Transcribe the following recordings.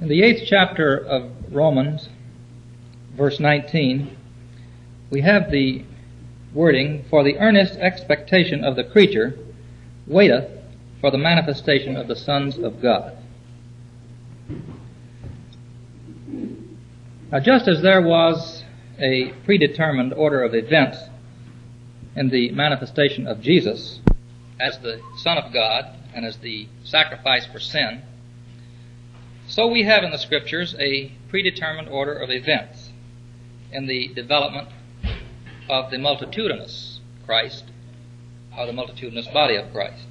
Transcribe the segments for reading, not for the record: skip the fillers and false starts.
In the 8th chapter of Romans, verse 19, we have the wording, "For the earnest expectation of the creature waiteth for the manifestation of the sons of God." Now, just as there was a predetermined order of events in the manifestation of Jesus as the Son of God and as the sacrifice for sin, so we have in the Scriptures a predetermined order of events in the development of the multitudinous Christ, or the multitudinous body of Christ.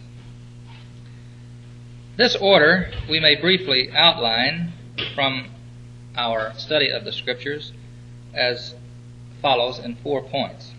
This order we may briefly outline from our study of the Scriptures as follows in 4 points.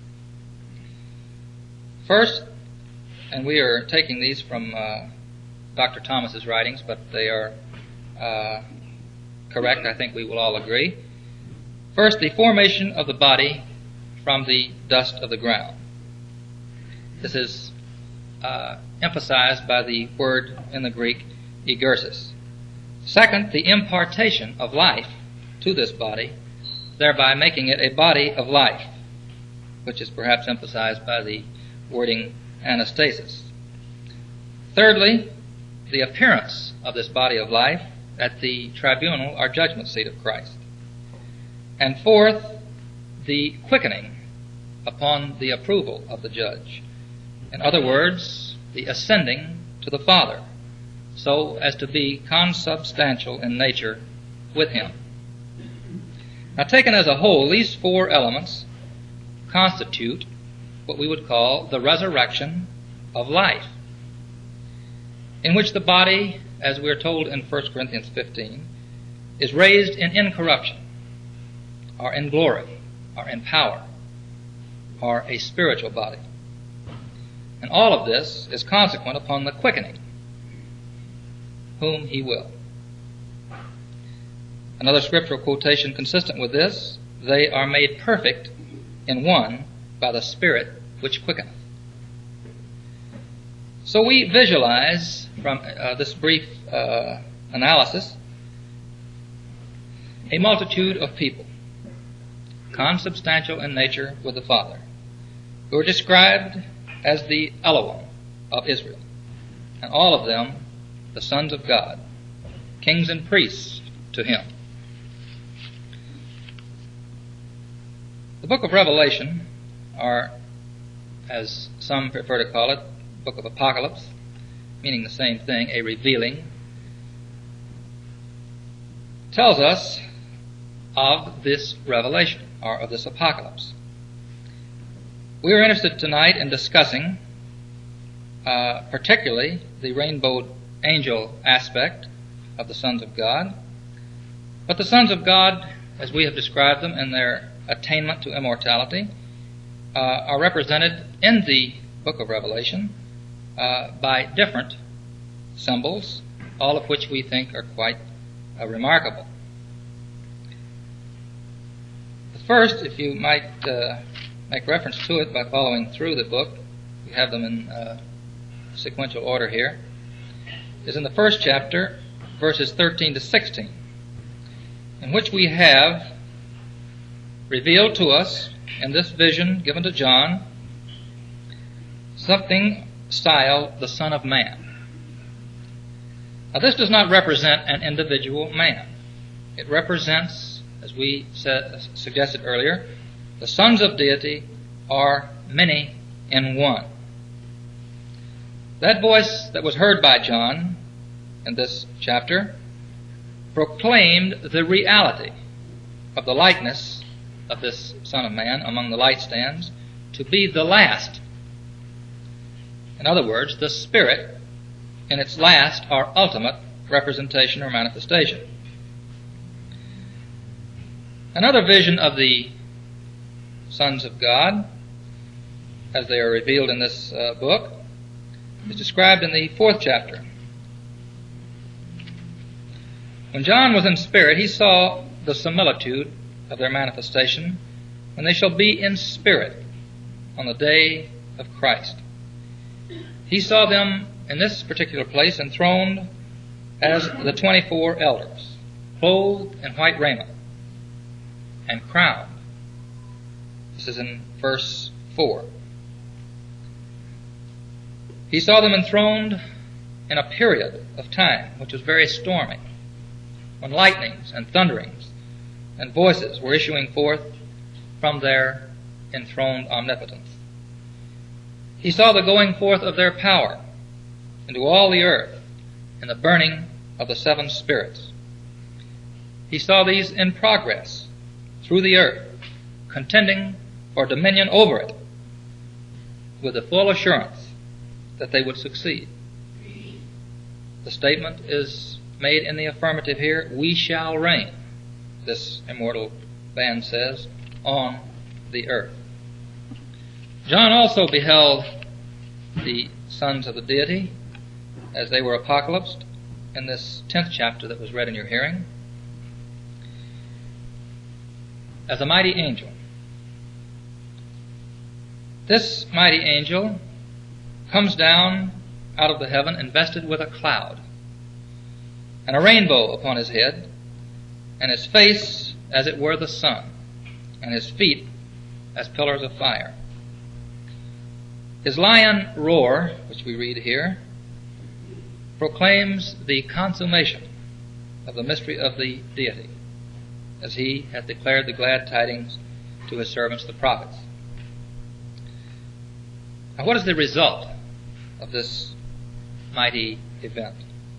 First, and we are taking these from Dr. Thomas's writings, but they are correct, I think we will all agree. First, the formation of the body from the dust of the ground. This is emphasized by the word in the Greek, egersis. Second, the impartation of life to this body, thereby making it a body of life, which is perhaps emphasized by the wording anastasis. Thirdly, the appearance of this body of life at the tribunal or judgment seat of Christ. And fourth, the quickening upon the approval of the judge. In other words, the ascending to the Father, so as to be consubstantial in nature with Him. Now, taken as a whole, these 4 elements constitute what we would call the resurrection of life, in which the body, as we are told in 1 Corinthians 15, is raised in incorruption, or in glory, or in power, or a spiritual body. And all of this is consequent upon the quickening, whom He will. Another scriptural quotation consistent with this, "They are made perfect in one by the Spirit which quickeneth." So we visualize from this brief analysis a multitude of people, consubstantial in nature with the Father, who are described as the Elohim of Israel, and all of them the sons of God, kings and priests to Him. The book of Revelation, or as some prefer to call it, book of Apocalypse, meaning the same thing, a revealing, tells us of this revelation, or of this apocalypse. We are interested tonight in discussing particularly the rainbow angel aspect of the sons of God. But the sons of God, as we have described them in their attainment to immortality, are represented in the book of Revelation by different symbols, all of which we think are quite remarkable. The first, if you might make reference to it by following through the book, we have them in sequential order here, is in the first chapter, verses 13 to 16, in which we have revealed to us in this vision given to John something styled the Son of Man. Now, this does not represent an individual man. It represents, as we suggested earlier, the sons of deity are many in one. That voice that was heard by John in this chapter proclaimed the reality of the likeness of this Son of Man among the light stands to be the last. In other words, the Spirit in its last or ultimate representation or manifestation. Another vision of the sons of God, as they are revealed in this book, is described in the 4th chapter. When John was in spirit, he saw the similitude of their manifestation when they shall be in spirit on the day of Christ. He saw them in this particular place enthroned as the 24 elders, clothed in white raiment, and crowned. This is in verse 4. He saw them enthroned in a period of time which was very stormy, when lightnings and thunderings and voices were issuing forth from their enthroned omnipotence. He saw the going forth of their power into all the earth in the burning of the seven spirits. He saw these in progress through the earth, contending for dominion over it, with the full assurance that they would succeed. The statement is made in the affirmative here: we shall reign, this immortal band says, on the earth. John also beheld the sons of the deity as they were apocalypsed in this 10th chapter that was read in your hearing, as a mighty angel. This mighty angel comes down out of the heaven invested with a cloud, and a rainbow upon his head, and his face as it were the sun, and his feet as pillars of fire. His lion roar, which we read here, proclaims the consummation of the mystery of the deity, as he hath declared the glad tidings to his servants the prophets. Now, what is the result of this mighty event?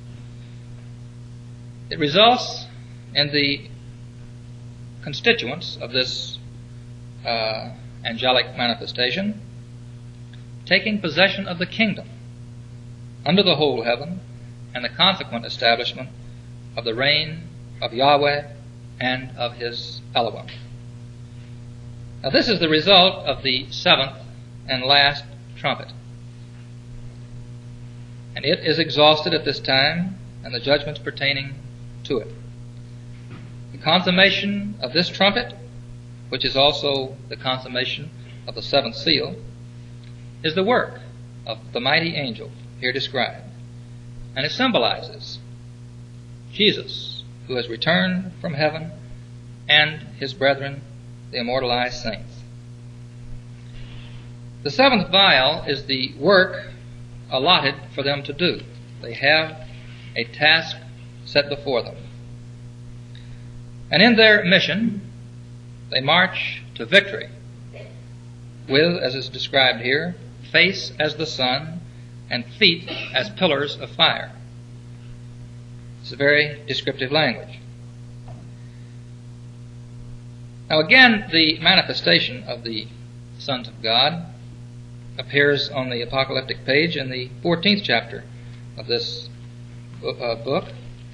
It results in the constituents of this angelic manifestation taking possession of the kingdom under the whole heaven, and the consequent establishment of the reign of Yahweh and of his Elohim. Now, this is the result of the seventh and last trumpet, and it is exhausted at this time, and the judgments pertaining to it. The consummation of this trumpet, which is also the consummation of the seventh seal, is the work of the mighty angel here described, and it symbolizes Jesus, who has returned from heaven, and his brethren, the immortalized saints. The seventh vial is the work allotted for them to do. They have a task set before them. And in their mission, they march to victory with, as is described here, face as the sun and feet as pillars of fire. It's a very descriptive language. Now again, the manifestation of the sons of God appears on the apocalyptic page in the 14th chapter of this book.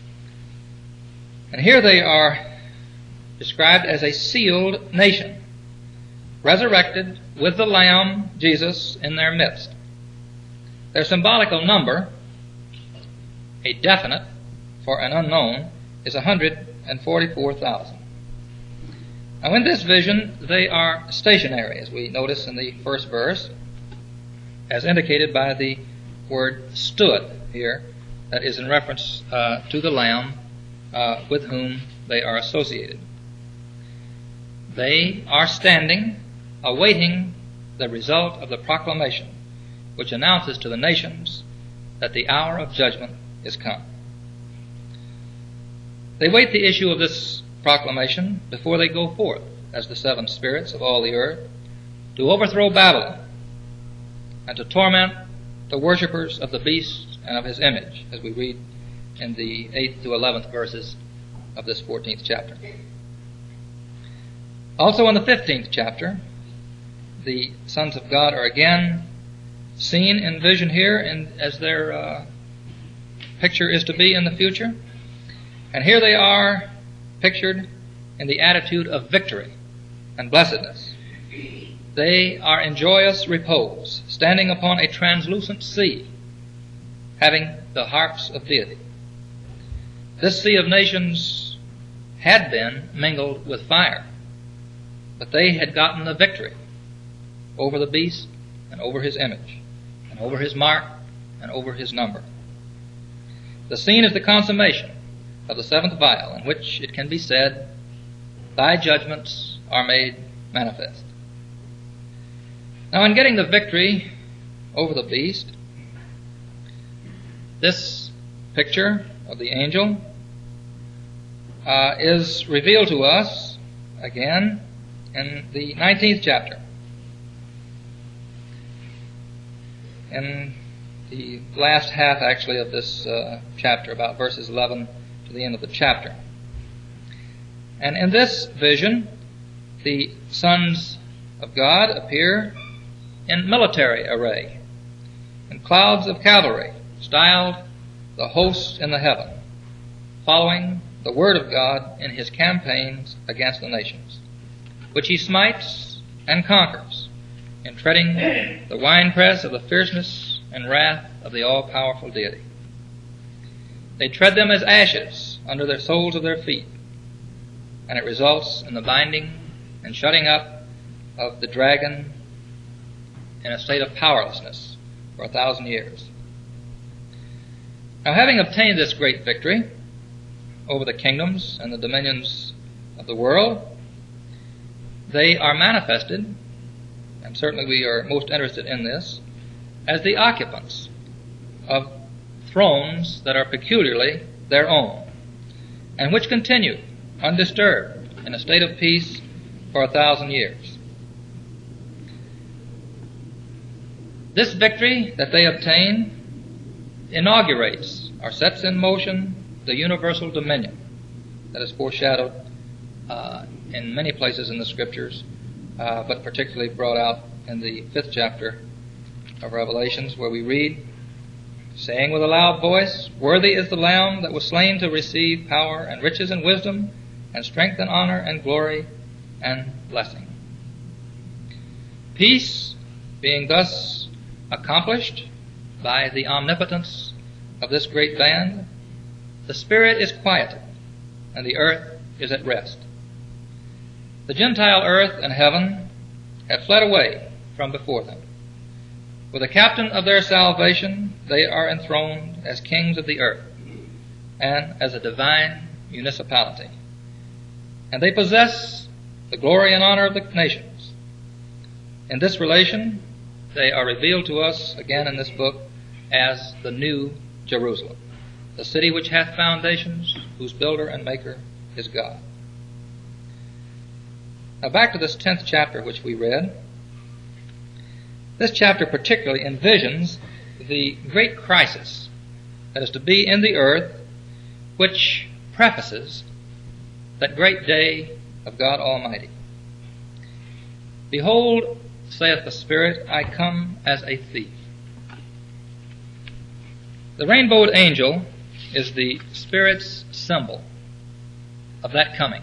And here they are described as a sealed nation, resurrected with the Lamb, Jesus, in their midst. Their symbolical number, a definite for an unknown, is 144,000. Now in this vision, they are stationary, as we notice in the first verse, as indicated by the word stood here, that is in reference to the Lamb with whom they are associated. They are standing, awaiting the result of the proclamation, which announces to the nations that the hour of judgment is come. They wait the issue of this proclamation before they go forth as the seven spirits of all the earth to overthrow Babylon and to torment the worshippers of the beast and of his image, as we read in the 8th to 11th verses of this 14th chapter. Also in the 15th chapter, the sons of God are again seen in vision here, and as their picture is to be in the future. And here they are pictured in the attitude of victory and blessedness. They are in joyous repose, standing upon a translucent sea, having the harps of deity. This sea of nations had been mingled with fire, but they had gotten the victory over the beast and over his image and over his mark and over his number. The scene is the consummation of the seventh vial, in which it can be said, "Thy judgments are made manifest." Now, in getting the victory over the beast, this picture of the angel is revealed to us again in the 19th chapter. In the last half, actually, of this chapter, about verses 11 to the end of the chapter. And in this vision, the sons of God appear in military array, in clouds of cavalry, styled the hosts in the heaven, following the word of God in his campaigns against the nations, which he smites and conquers, in treading the winepress of the fierceness and wrath of the all-powerful deity. They tread them as ashes under the soles of their feet, and it results in the binding and shutting up of the dragon in a state of powerlessness for 1,000 years. Now, having obtained this great victory over the kingdoms and the dominions of the world, they are manifested, and certainly we are most interested in this, as the occupants of thrones that are peculiarly their own, and which continue undisturbed in a state of peace for 1,000 years. This victory that they obtain inaugurates or sets in motion the universal dominion that is foreshadowed in many places in the Scriptures, but particularly brought out in the 5th chapter of Revelations, where we read, saying with a loud voice, "Worthy is the Lamb that was slain to receive power and riches and wisdom and strength and honor and glory and blessing." Peace being thus accomplished by the omnipotence of this great band, the spirit is quieted and the earth is at rest. The Gentile earth and heaven have fled away from before them. With the captain of their salvation, they are enthroned as kings of the earth and as a divine municipality. And they possess the glory and honor of the nations. In this relation, they are revealed to us again in this book as the New Jerusalem, the city which hath foundations, whose builder and maker is God. Now back to this 10th chapter which we read. This chapter particularly envisions the great crisis that is to be in the earth, which prefaces that great day of God Almighty. "Behold, saith the Spirit, I come as a thief." The rainbowed angel is the Spirit's symbol of that coming.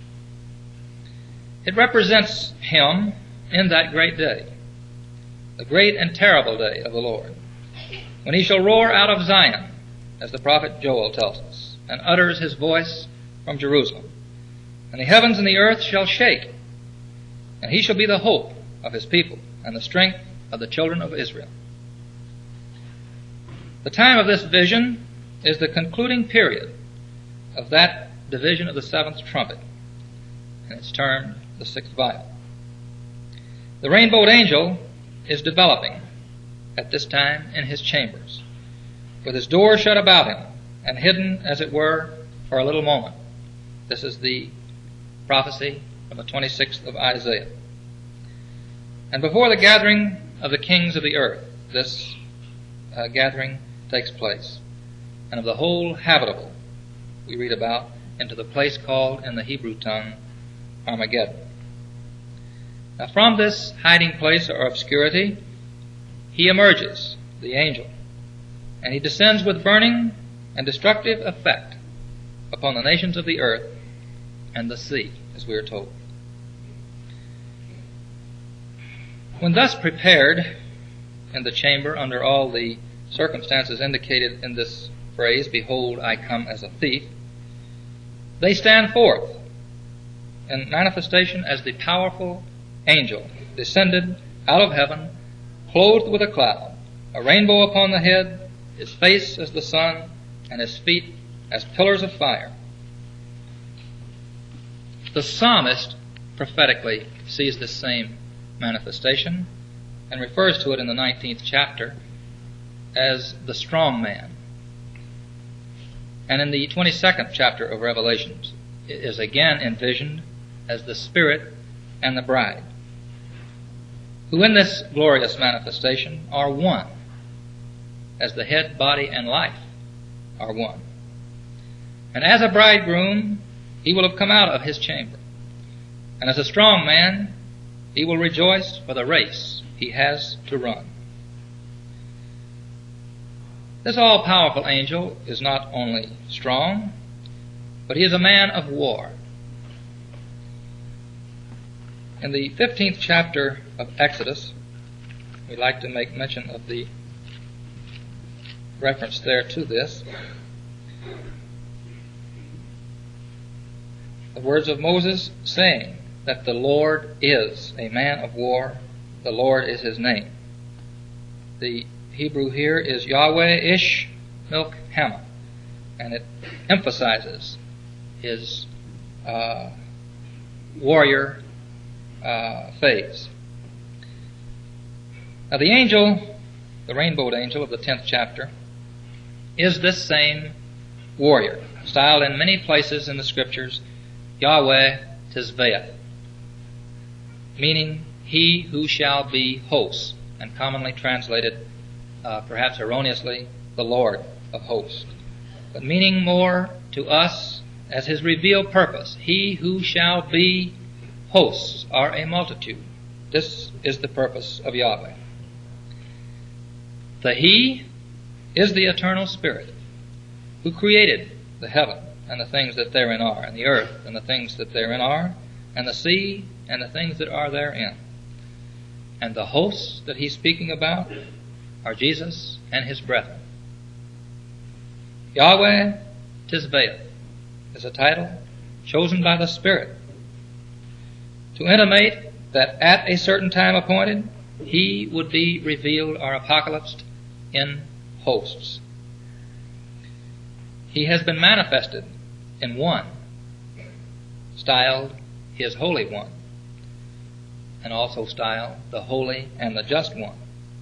It represents him in that great day, the great and terrible day of the Lord, when he shall roar out of Zion, as the prophet Joel tells us, and utters his voice from Jerusalem. And the heavens and the earth shall shake, and he shall be the hope of his people and the strength of the children of Israel. The time of this vision is the concluding period of that division of the seventh trumpet, and it's termed the sixth vial. The rainbowed angel is developing at this time in his chambers, with his door shut about him and hidden, as it were, for a little moment. This is the prophecy from the 26th of Isaiah. And before the gathering of the kings of the earth, this gathering takes place, and of the whole habitable we read about into the place called in the Hebrew tongue Armageddon. Now from this hiding place or obscurity, he emerges, the angel, and he descends with burning and destructive effect upon the nations of the earth and the sea, as we are told. When thus prepared in the chamber under all the circumstances indicated in this phrase, "Behold, I come as a thief," they stand forth in manifestation as the powerful angel descended out of heaven, clothed with a cloud, a rainbow upon the head, his face as the sun, and his feet as pillars of fire. The psalmist prophetically sees this same manifestation and refers to it in the 19th chapter as the strong man. And in the 22nd chapter of Revelations, it is again envisioned as the Spirit and the bride, who in this glorious manifestation are one, as the head, body, and life are one. And as a bridegroom, he will have come out of his chamber. And as a strong man, he will rejoice for the race he has to run. This all-powerful angel is not only strong, but he is a man of war. In the 15th chapter of Exodus, we'd like to make mention of the reference there to this. The words of Moses saying that the Lord is a man of war, the Lord is his name. The Hebrew here is Yahweh Ish Milk Hama, and it emphasizes his warrior phase. Now the angel, the rainbowed angel of the 10th chapter, is this same warrior, styled in many places in the scriptures Yahweh Tizvaeth, meaning he who shall be hosts, and commonly translated, perhaps erroneously, the Lord of hosts, but meaning more to us as his revealed purpose, he who shall be hosts are a multitude. This is the purpose of Yahweh. The He is the eternal Spirit who created the heaven and the things that therein are, and the earth and the things that therein are, and the sea and the things that are therein. And the hosts that he's speaking about are Jesus and his brethren. Yahweh Tizvaeth is a title chosen by the Spirit to intimate that at a certain time appointed, he would be revealed or apocalypsed in hosts. He has been manifested in one, styled his Holy One, and also styled the Holy and the Just One.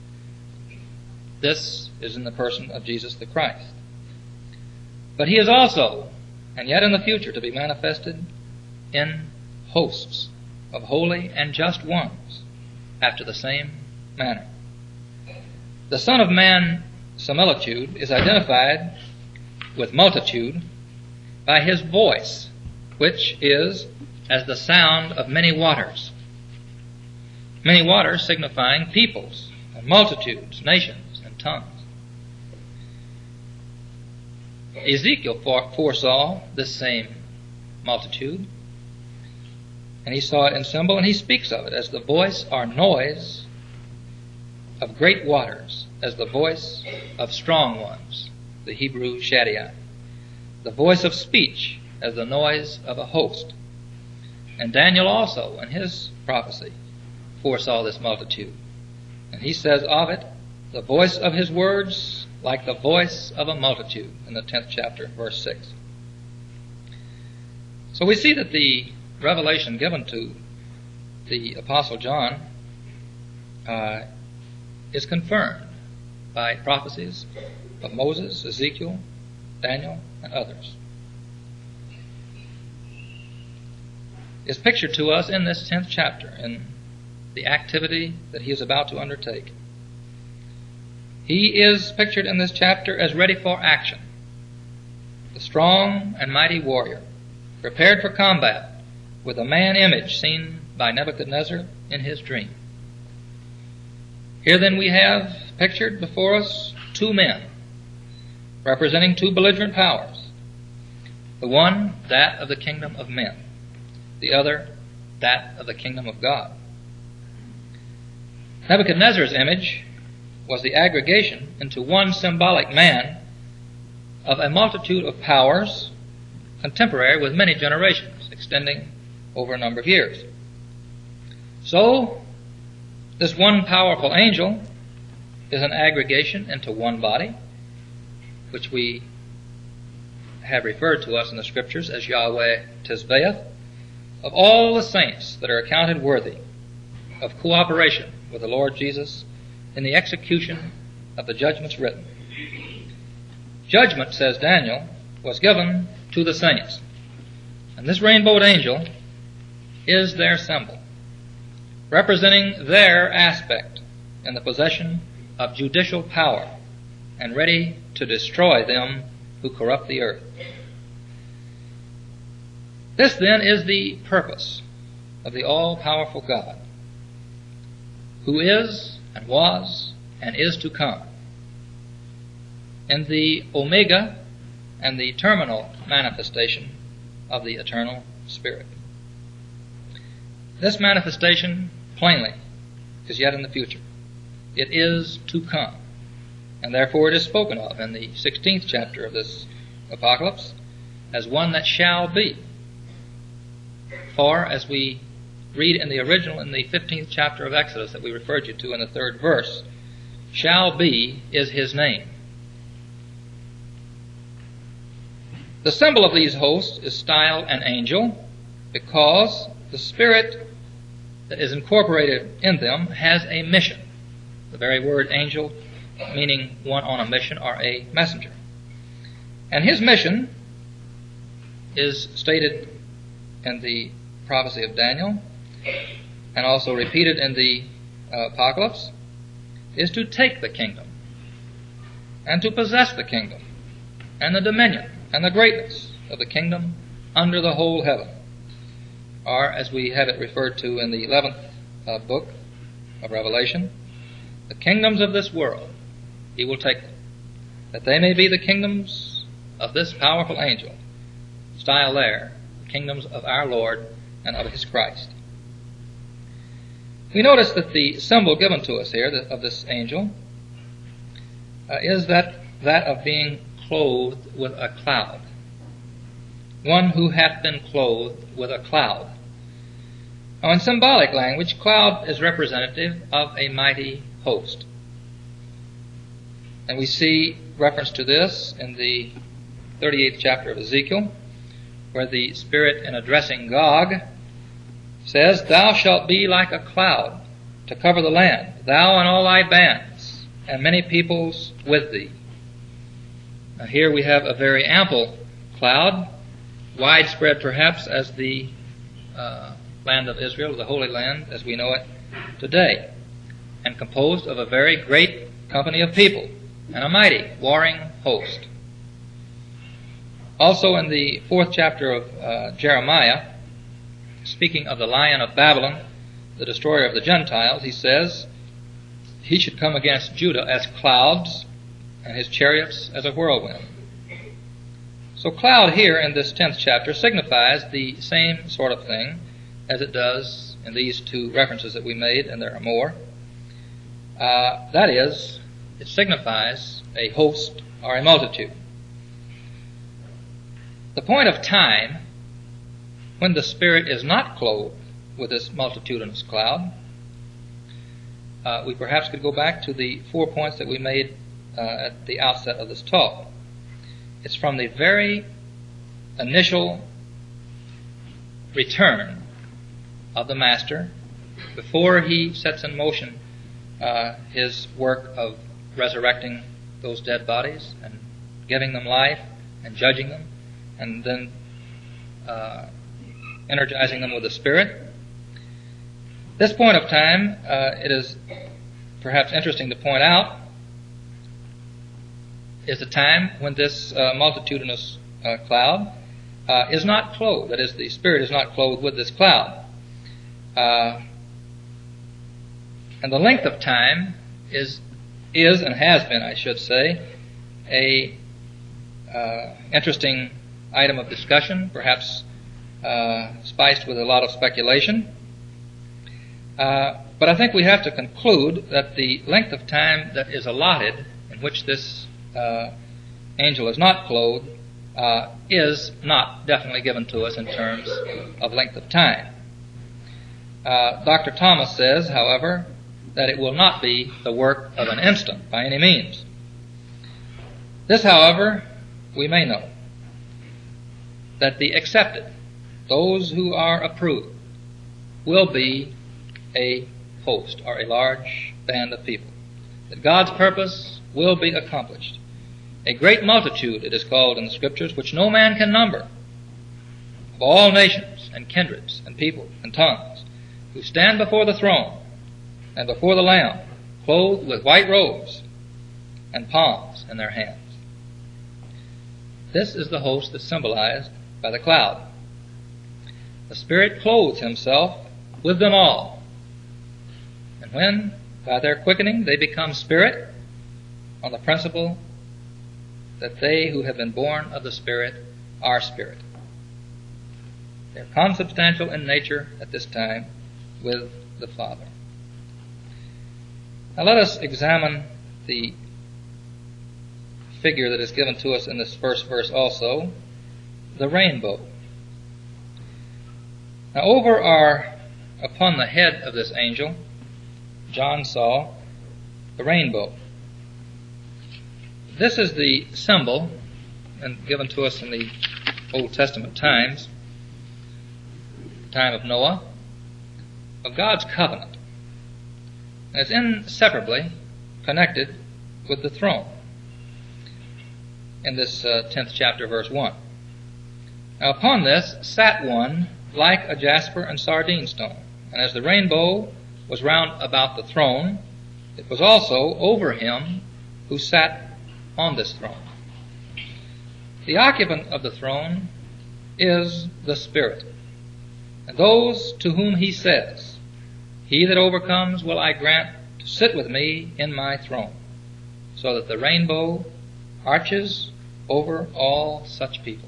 This is in the person of Jesus the Christ. But he is also, and yet in the future, to be manifested in hosts of holy and just ones, after the same manner. The Son of Man similitude is identified with multitude by his voice, which is as the sound of many waters. Many waters signifying peoples, and multitudes, nations, and tongues. Ezekiel foresaw this same multitude, and he saw it in symbol, and he speaks of it as the voice or noise of great waters, as the voice of strong ones, the Hebrew Shaddai, the voice of speech as the noise of a host. And Daniel also, in his prophecy, foresaw this multitude. And he says of it, the voice of his words like the voice of a multitude, in the 10th chapter, verse 6. So we see that the revelation given to the Apostle John is confirmed by prophecies of Moses, Ezekiel, Daniel, and others. Is pictured to us in this 10th chapter in the activity that he is about to undertake. He is pictured in this chapter as ready for action, the strong and mighty warrior, prepared for combat with a man image seen by Nebuchadnezzar in his dream. Here then we have pictured before us two men representing two belligerent powers. The one, that of the kingdom of men. The other, that of the kingdom of God. Nebuchadnezzar's image was the aggregation into one symbolic man of a multitude of powers contemporary with many generations, extending over a number of years. So, this one powerful angel is an aggregation into one body, which we have referred to us in the Scriptures as Yahweh Tisbeath, of all the saints that are accounted worthy of cooperation with the Lord Jesus in the execution of the judgments written. Judgment, says Daniel, was given to the saints. And this rainbowed angel is their symbol, representing their aspect in the possession of judicial power and ready to destroy them who corrupt the earth. This, then, is the purpose of the all-powerful God, who is and was and is to come, in the Omega and the terminal manifestation of the eternal Spirit. This manifestation, plainly, is yet in the future. It is to come, and therefore it is spoken of in the 16th chapter of this apocalypse as one that shall be. For, as we read in the original in the 15th chapter of Exodus that we referred you to in the 3rd verse, shall be is his name. The symbol of these hosts is styled an angel because the Spirit that is incorporated in them has a mission. The very word angel meaning one on a mission or a messenger. And his mission is stated in the prophecy of Daniel and also repeated in the Apocalypse, is to take the kingdom and to possess the kingdom and the dominion and the greatness of the kingdom under the whole heaven. Or, as we have it referred to in the 11th book of Revelation, the kingdoms of this world he will take them, that they may be the kingdoms of this powerful angel, style there, the kingdoms of our Lord and of his Christ. We notice that the symbol given to us here of this angel is that of being clothed with a cloud. One who hath been clothed with a cloud. Now, in symbolic language, cloud is representative of a mighty host. And we see reference to this in the 38th chapter of Ezekiel, where the Spirit, in addressing Gog, says, "Thou shalt be like a cloud to cover the land, thou and all thy bands, and many peoples with thee." Now, here we have a very ample cloud, widespread perhaps as the land of Israel, the Holy Land as we know it today, and composed of a very great company of people and a mighty warring host. Also in the 4th chapter of Jeremiah, speaking of the Lion of Babylon, the destroyer of the Gentiles, he says he should come against Judah as clouds and his chariots as a whirlwind. So cloud here in this 10th chapter signifies the same sort of thing as it does in these two references that we made, and there are more. That is, it signifies a host or a multitude. The point of time when the Spirit is not clothed with this multitudinous cloud, we perhaps could go back to the 4 points that we made at the outset of this talk. It's from the very initial return of the Master, before he sets in motion his work of resurrecting those dead bodies and giving them life and judging them and then energizing them with the Spirit. This point of time, it is perhaps interesting to point out, is the time when this multitudinous cloud is not clothed. That is, the Spirit is not clothed with this cloud. And the length of time is and has been, I should say, a interesting item of discussion, perhaps spiced with a lot of speculation. But I think we have to conclude that the length of time that is allotted in which this angel is not clothed is not definitely given to us in terms of length of time. Dr. Thomas says, however, that it will not be the work of an instant by any means. This, however, we may know, that the accepted, those who are approved, will be a host or a large band of people. That God's purpose will be accomplished. A great multitude, it is called in the Scriptures, which no man can number, of all nations and kindreds and people and tongues, who stand before the throne and before the Lamb, clothed with white robes and palms in their hands. This is the host that's symbolized by the cloud. The Spirit clothes himself with them all. And when, by their quickening, they become spirit, on the principle that they who have been born of the Spirit are spirit. They're consubstantial in nature at this time with the Father. Now let us examine the figure that is given to us in this first verse also, the rainbow. Now upon the head of this angel, John saw the rainbow. This is the symbol, and given to us in the Old Testament times, the time of Noah, of God's covenant. And it's inseparably connected with the throne in this 10th chapter, verse 1. Now upon this sat one like a jasper and sardine stone, and as the rainbow was round about the throne, it was also over him who sat on this throne. The occupant of the throne is the Spirit, and those to whom he says, "He that overcomes will I grant to sit with me in my throne," so that the rainbow arches over all such people.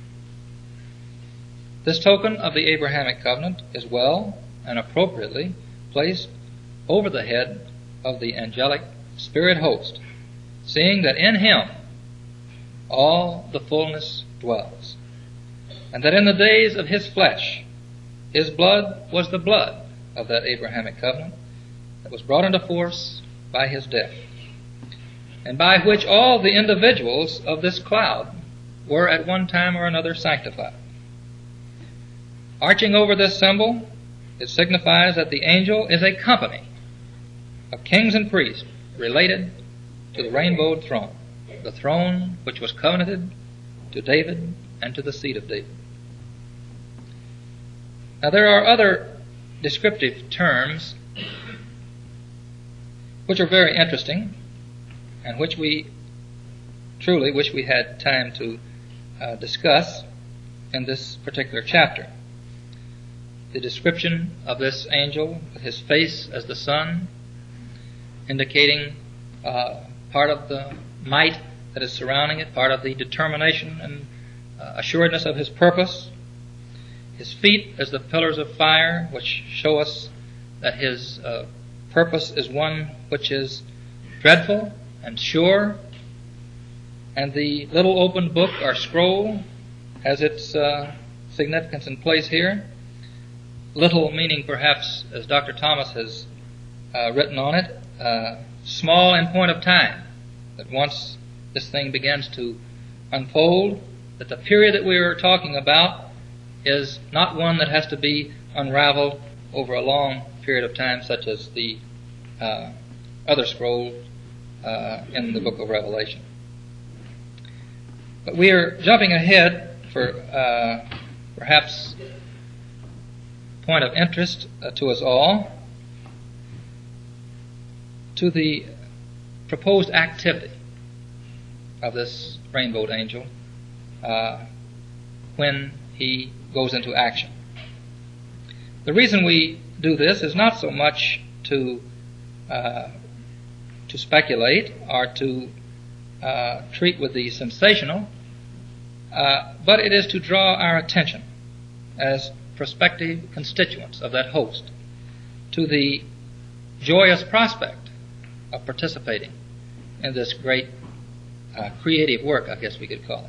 This token of the Abrahamic covenant is well and appropriately placed over the head of the angelic spirit host, seeing that in him all the fullness dwells, and that in the days of his flesh his blood was the blood of that Abrahamic covenant that was brought into force by his death, and by which all the individuals of this cloud were at one time or another sanctified. Arching over this symbol, it signifies that the angel is a company of kings and priests related to the rainbowed throne, the throne which was covenanted to David and to the seed of David. Now there are other descriptive terms which are very interesting and which we truly wish we had time to discuss in this particular chapter. The description of this angel with his face as the sun, indicating part of the might that is surrounding it, part of the determination and assuredness of his purpose. His feet as the pillars of fire, which show us that his purpose is one which is dreadful and sure. And the little open book or scroll has its significance and place here. Little meaning perhaps, as Dr. Thomas has written on it, small in point of time, that once this thing begins to unfold, that the period that we are talking about is not one that has to be unraveled over a long period of time, such as the other scrolls in the book of Revelation. But we are jumping ahead for perhaps point of interest to us all, to the proposed activity of this rainbowed angel when he goes into action. The reason we do this is not so much to speculate or to treat with the sensational, but it is to draw our attention as prospective constituents of that host to the joyous prospect of participating in this great creative work, I guess we could call it.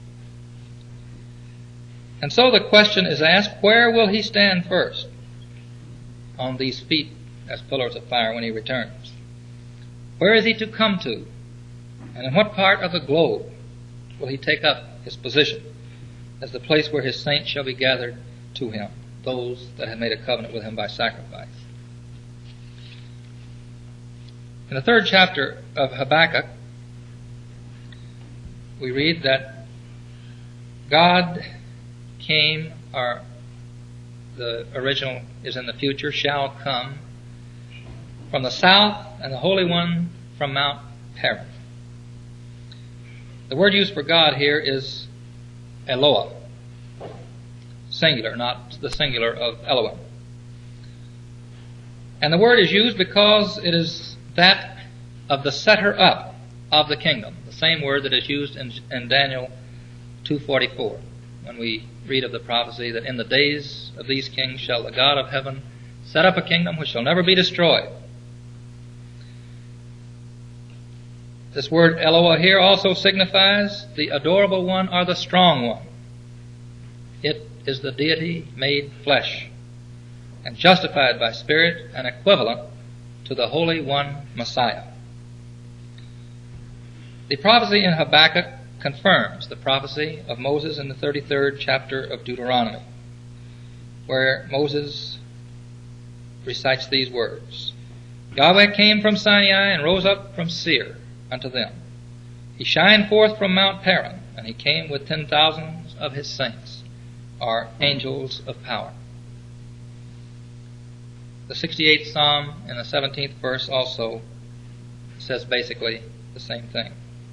And so the question is asked, where will he stand first on these feet as pillars of fire when he returns? Where is he to come to? And in what part of the globe will he take up his position as the place where his saints shall be gathered to him, those that have made a covenant with him by sacrifice. In the 3rd chapter of Habakkuk, we read that God came, or the original is in the future, shall come from the south, and the Holy One from Mount Paran. The word used for God here is Eloah, singular, not the singular of Elohim. And the word is used because it is that of the setter up of the kingdom, the same word that is used in Daniel 2:44, when we read of the prophecy that in the days of these kings shall the God of heaven set up a kingdom which shall never be destroyed. This word Eloah here also signifies the adorable one or the strong one. It is the deity made flesh and justified by spirit and equivalent to the Holy One Messiah. The prophecy in Habakkuk confirms the prophecy of Moses in the 33rd chapter of Deuteronomy, where Moses recites these words: Yahweh came from Sinai and rose up from Seir unto them. He shined forth from Mount Paran, and he came with 10,000s of his saints, or angels of power. The 68th Psalm in the 17th verse also says basically the same thing.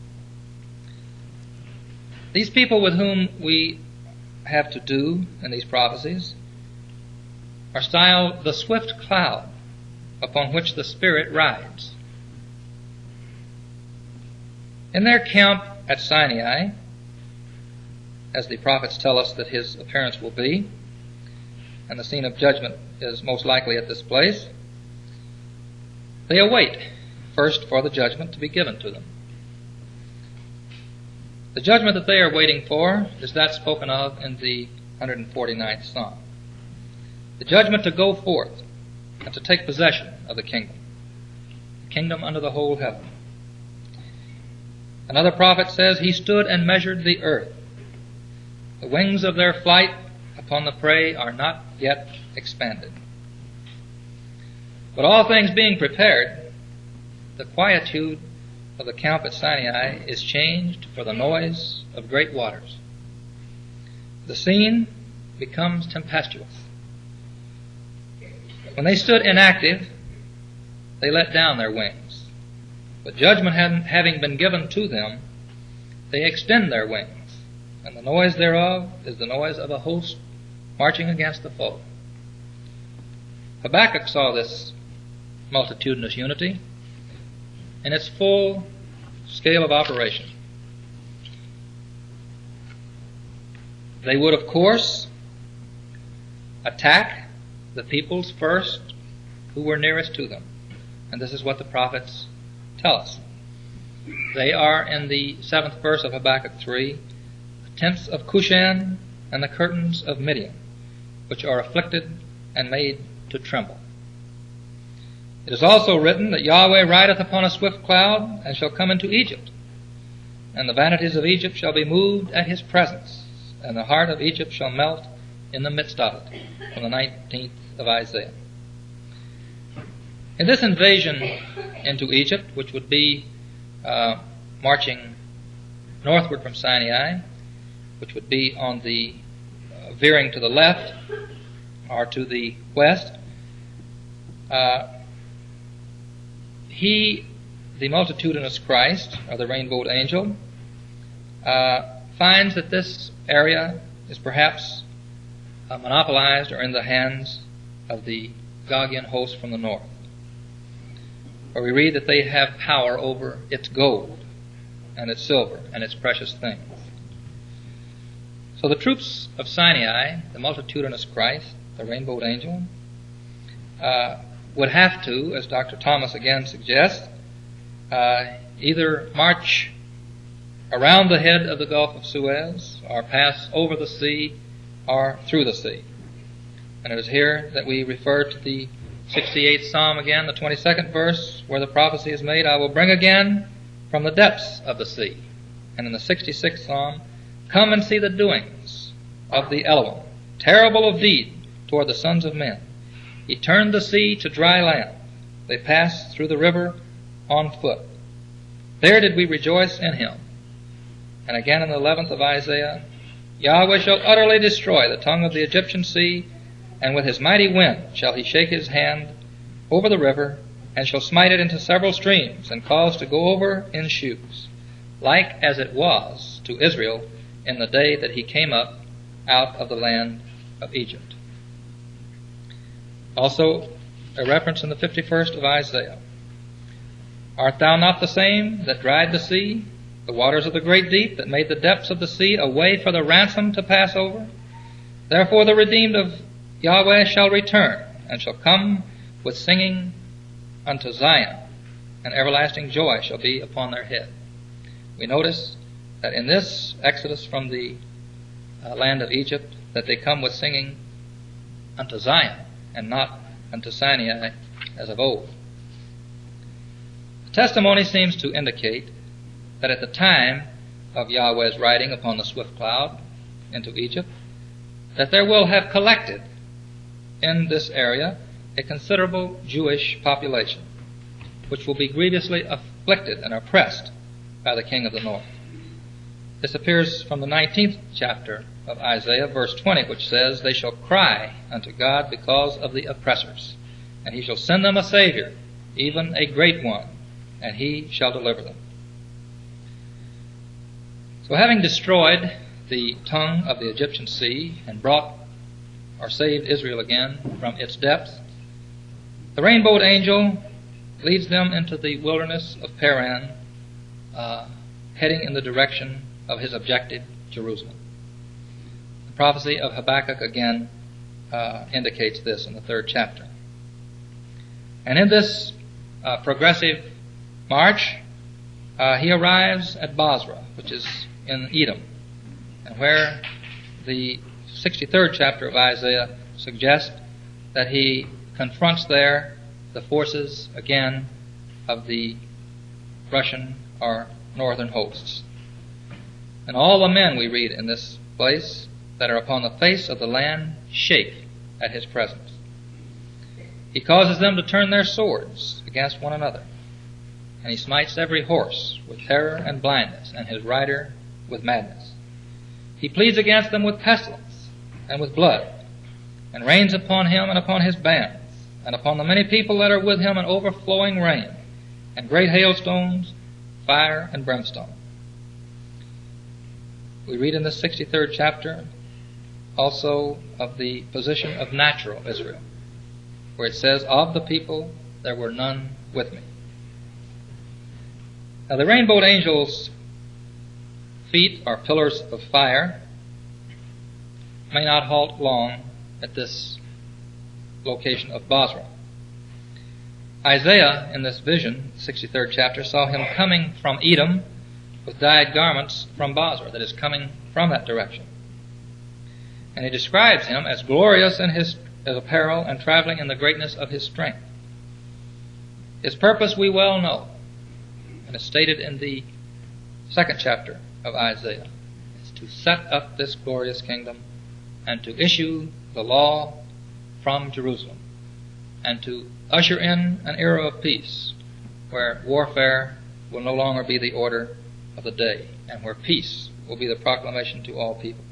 These people with whom we have to do in these prophecies are styled the swift cloud upon which the Spirit rides. In their camp at Sinai, as the prophets tell us that his appearance will be, and the scene of judgment is most likely at this place, they await first for the judgment to be given to them. The judgment that they are waiting for is that spoken of in the 149th Psalm. The judgment to go forth and to take possession of the kingdom under the whole heaven. Another prophet says, He stood and measured the earth. The wings of their flight upon the prey are not yet expanded. But all things being prepared, the quietude of the camp at Sinai is changed for the noise of great waters. The scene becomes tempestuous. When they stood inactive, they let down their wings. But judgment having been given to them, they extend their wings, and the noise thereof is the noise of a host marching against the foe. Habakkuk saw this multitudinous unity in its full scale of operation. They would, of course, attack the peoples first who were nearest to them. And this is what the prophets tell us. They are, in the 7th verse of Habakkuk 3, the tents of Cushan and the curtains of Midian, which are afflicted and made to tremble. It is also written that Yahweh rideth upon a swift cloud, and shall come into Egypt. And the vanities of Egypt shall be moved at his presence, and the heart of Egypt shall melt in the midst of it. From the 19th of Isaiah. In this invasion into Egypt, which would be marching northward from Sinai, which would be on the veering to the left or to the west, he, the multitudinous Christ, or the rainbowed angel, finds that this area is perhaps monopolized or in the hands of the Gogian host from the north, where we read that they have power over its gold and its silver and its precious things. So the troops of Sinai, the multitudinous Christ, the rainbowed angel, would have to, as Dr. Thomas again suggests, either march around the head of the Gulf of Suez, or pass over the sea, or through the sea. And it is here that we refer to the 68th Psalm again, the 22nd verse, where the prophecy is made, I will bring again from the depths of the sea. And in the 66th Psalm, come and see the doings of the Elohim, terrible of deed toward the sons of men. He turned the sea to dry land. They passed through the river on foot. There did we rejoice in him. And again in the 11th of Isaiah, Yahweh shall utterly destroy the tongue of the Egyptian sea, and with his mighty wind shall he shake his hand over the river, and shall smite it into several streams, and cause to go over in sheaves, like as it was to Israel in the day that he came up out of the land of Egypt. Also, a reference in the 51st of Isaiah. Art thou not the same that dried the sea, the waters of the great deep, that made the depths of the sea a way for the ransom to pass over? Therefore the redeemed of Yahweh shall return, and shall come with singing unto Zion, and everlasting joy shall be upon their head. We notice that in this exodus from the land of Egypt, that they come with singing unto Zion, and not unto Sinai as of old. The testimony seems to indicate that at the time of Yahweh's riding upon the swift cloud into Egypt, that there will have collected in this area a considerable Jewish population, which will be grievously afflicted and oppressed by the king of the north. This appears from the 19th chapter of Isaiah, verse 20, which says, They shall cry unto God because of the oppressors, and he shall send them a Savior, even a great one, and he shall deliver them. So having destroyed the tongue of the Egyptian sea and brought or saved Israel again from its depths, the rainbowed angel leads them into the wilderness of Paran, heading in the direction of his objective, Jerusalem. The prophecy of Habakkuk again indicates this in the 3rd chapter. And in this progressive march, he arrives at Bozrah, which is in Edom, and where the 63rd chapter of Isaiah suggests that he confronts there the forces again of the Russian or northern hosts. And all the men, we read in this place, that are upon the face of the land shake at his presence. He causes them to turn their swords against one another, and he smites every horse with terror and blindness, and his rider with madness. He pleads against them with pestilence and with blood, and rains upon him and upon his bands, and upon the many people that are with him an overflowing rain, and great hailstones, fire and brimstone. We read in the 63rd chapter also of the position of natural Israel, where it says, Of the people there were none with me. Now the rainbowed angel's feet are pillars of fire, may not halt long at this location of Bozrah. Isaiah, in this vision, 63rd chapter, saw him coming from Edom with dyed garments from Bozrah, that is, coming from that direction. And he describes him as glorious in his apparel and traveling in the greatness of his strength. His purpose we well know, and is stated in the 2nd chapter of Isaiah, is to set up this glorious kingdom and to issue the law from Jerusalem, and to usher in an era of peace where warfare will no longer be the order of the day, and where peace will be the proclamation to all peoples.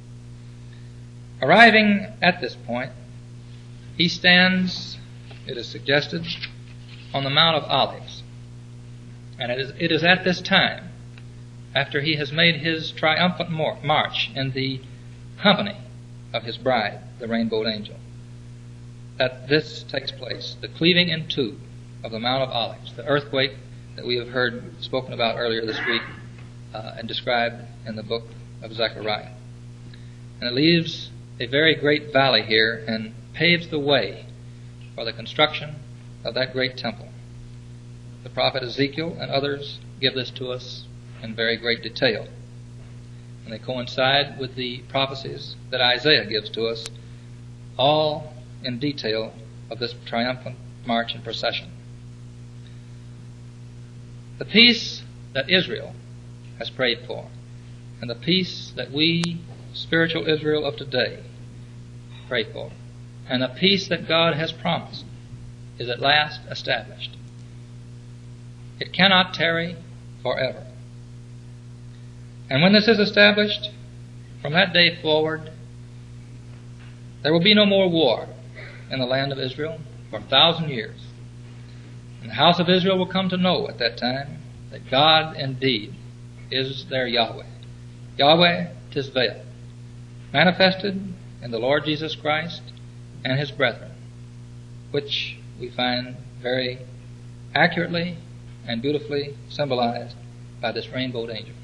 Arriving at this point, he stands, it is suggested, on the Mount of Olives. And it is at this time, after he has made his triumphant march in the company of his bride, the rainbowed angel, that this takes place, the cleaving in two of the Mount of Olives, the earthquake that we have heard spoken about earlier this week and described in the book of Zechariah. And it leaves a very great valley here and paves the way for the construction of that great temple. The prophet Ezekiel and others give this to us in very great detail, and they coincide with the prophecies that Isaiah gives to us, all in detail of this triumphant march and procession. The peace that Israel has prayed for, and the peace that we spiritual Israel of today pray for. And the peace that God has promised is at last established. It cannot tarry forever. And when this is established, from that day forward, there will be no more war in the land of Israel for 1,000 years. And the house of Israel will come to know at that time that God indeed is their Yahweh. Yahweh Tisvael, manifested in the Lord Jesus Christ and His brethren, which we find very accurately and beautifully symbolized by this rainbowed angel.